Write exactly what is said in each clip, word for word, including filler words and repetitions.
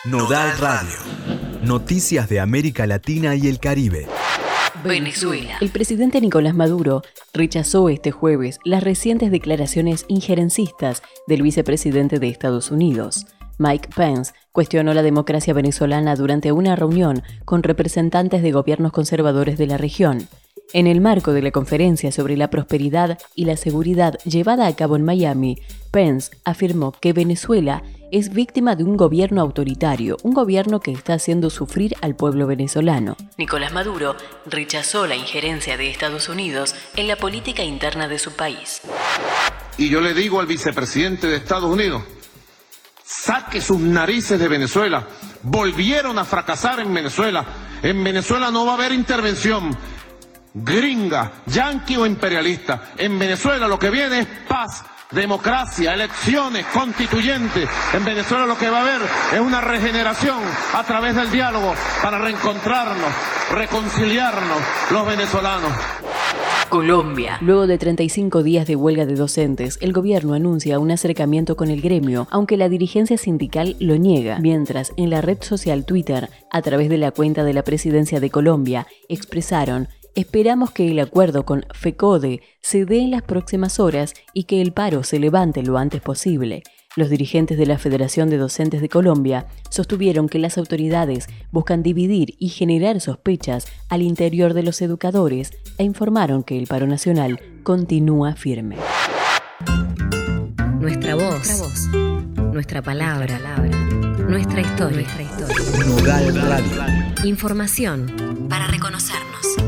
Nodal Radio. Noticias de América Latina y el Caribe. Venezuela. El presidente Nicolás Maduro rechazó este jueves las recientes declaraciones injerencistas del vicepresidente de Estados Unidos. Mike Pence cuestionó la democracia venezolana durante una reunión con representantes de gobiernos conservadores de la región. En el marco de la conferencia sobre la prosperidad y la seguridad llevada a cabo en Miami, Pence afirmó que Venezuela es víctima de un gobierno autoritario, un gobierno que está haciendo sufrir al pueblo venezolano. Nicolás Maduro rechazó la injerencia de Estados Unidos en la política interna de su país. Y yo le digo al vicepresidente de Estados Unidos, saque sus narices de Venezuela. Volvieron a fracasar en Venezuela. En Venezuela no va a haber intervención gringa, yanqui o imperialista. En Venezuela lo que viene es paz, democracia, elecciones constituyentes. En Venezuela lo que va a haber es una regeneración a través del diálogo para reencontrarnos, reconciliarnos los venezolanos. Colombia. Luego de treinta y cinco días de huelga de docentes, el gobierno anuncia un acercamiento con el gremio, aunque la dirigencia sindical lo niega, mientras en la red social Twitter, a través de la cuenta de la Presidencia de Colombia, expresaron: esperamos que el acuerdo con FECODE se dé en las próximas horas y que el paro se levante lo antes posible. Los dirigentes de la Federación de Docentes de Colombia sostuvieron que las autoridades buscan dividir y generar sospechas al interior de los educadores e informaron que el paro nacional continúa firme. Nuestra voz, nuestra, voz, nuestra palabra, nuestra, nuestra historia. Nuestra historia. Nodal Radio. Información para reconocernos.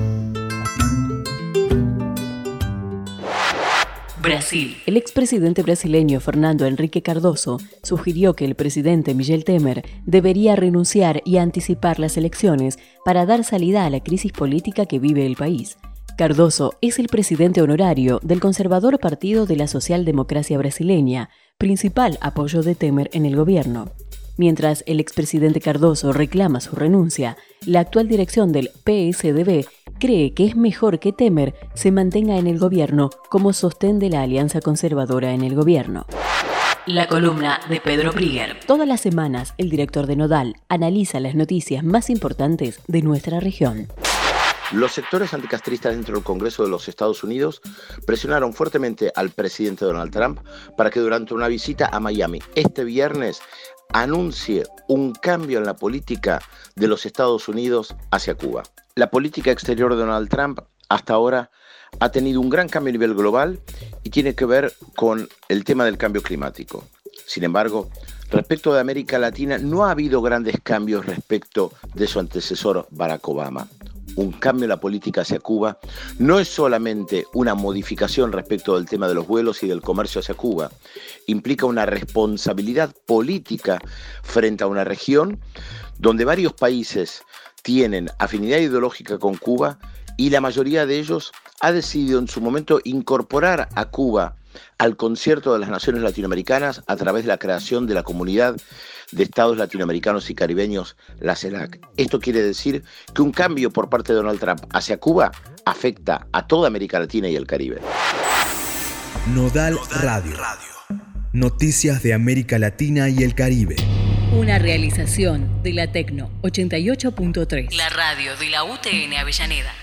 Brasil. El expresidente brasileño Fernando Henrique Cardoso sugirió que el presidente Michel Temer debería renunciar y anticipar las elecciones para dar salida a la crisis política que vive el país. Cardoso es el presidente honorario del conservador Partido de la Socialdemocracia Brasileña, principal apoyo de Temer en el gobierno. Mientras el expresidente Cardoso reclama su renuncia, la actual dirección del P S D B cree que es mejor que Temer se mantenga en el gobierno como sostén de la alianza conservadora en el gobierno. La columna de Pedro Brigger. Todas las semanas, el director de Nodal analiza las noticias más importantes de nuestra región. Los sectores anticastristas dentro del Congreso de los Estados Unidos presionaron fuertemente al presidente Donald Trump para que durante una visita a Miami este viernes anuncie un cambio en la política de los Estados Unidos hacia Cuba. La política exterior de Donald Trump hasta ahora ha tenido un gran cambio a nivel global y tiene que ver con el tema del cambio climático. Sin embargo, respecto de América Latina no ha habido grandes cambios respecto de su antecesor Barack Obama. Un cambio en la política hacia Cuba no es solamente una modificación respecto del tema de los vuelos y del comercio hacia Cuba, implica una responsabilidad política frente a una región donde varios países tienen afinidad ideológica con Cuba y la mayoría de ellos ha decidido en su momento incorporar a Cuba al concierto de las naciones latinoamericanas a través de la creación de la Comunidad de Estados Latinoamericanos y Caribeños, la CELAC. Esto quiere decir que un cambio por parte de Donald Trump hacia Cuba afecta a toda América Latina y el Caribe. Nodal Radio. Noticias de América Latina y el Caribe. Una realización de la Tecno ochenta y ocho punto tres. La radio de la U T N Avellaneda.